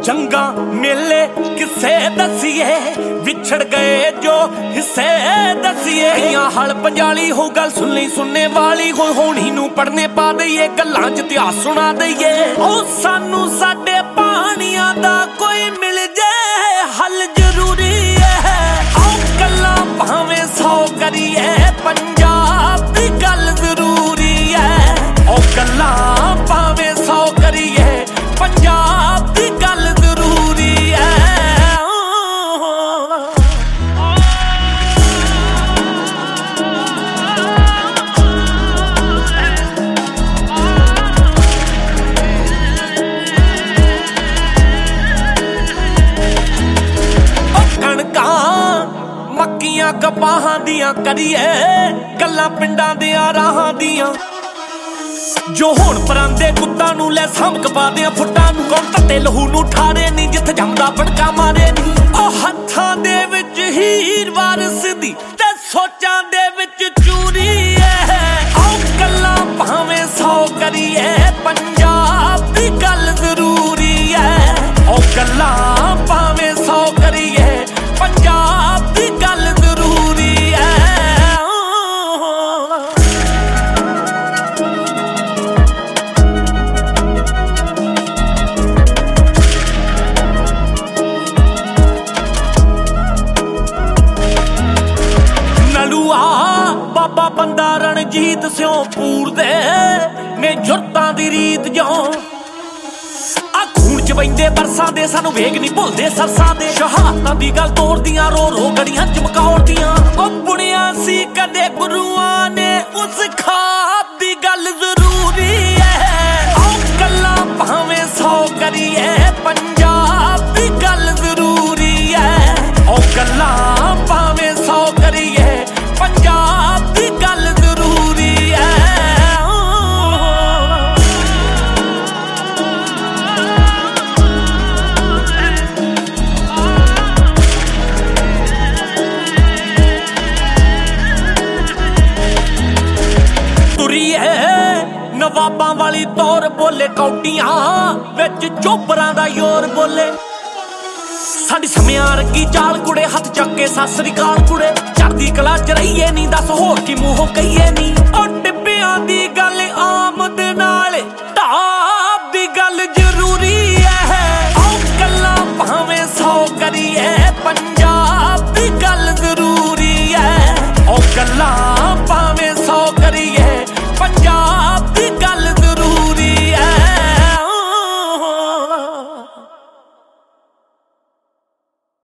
जंगा मेले किसे दसिए विछड़ गए जो हिस्से दसिए हल पंजाली हो गल सुनने वाली हो होनी नू पढ़ने पा दईए गल्लां च इतिहास सुना दईए ओ सानू साडे पानियां दा कोई मिल जाए हल जरूरी है ओ गल्लां भावें 100 करिए पंजाब दी गल जरूरी है ओ गल्लां भावें 100 करिए पंजाब दी गल जरूरी है मक्कियां कपाहां दियां करिए गल्लां पिंडां दियां राहां दियां जो हुण परांदे कुत्तां नू लै सामक पादियां फुट्टां नू कौन तत्ते लहू नू ठारे नी जिथे जमदा पड़का मारे नी ओ हत्थां दे विच हीर वारस दी ते सोचां दे विच चूरी है ओ गल्लां भावें 100 करिए पंजाब दी गल जरूरी है ओ गल्लां भावें 100 करिए पंजाब दी गल जरूरी है नलुआ बाबा बंदा रणजीत स्यों पूर दे ने जुरतां दी रीत जो खून च बहिंदे बरसां दे सानू वेग नहीं भुलदे सरसां दे शहादतां दी गल तोड़दियां रो रो गड़ियां चमकाउड़दियां ओ बुनिया सी कदे गुरुआं ने उस खाब दी गल जरूरी है ओ गल्लां भावें 100 करिए पंजाब दी गल जरूरी है ओ गल्लां भावें 100 करिए पंजाब दी गल जरूरी है नवाबां वाली तौर बोले कौटियां विच चोपरां दा योर बोले साडी समियां रंगी चाल कुड़े हथ चक के सत श्री अकाल कुड़े चढ़दी कला च रहीए नी दस होर की मूंहों कहीए नी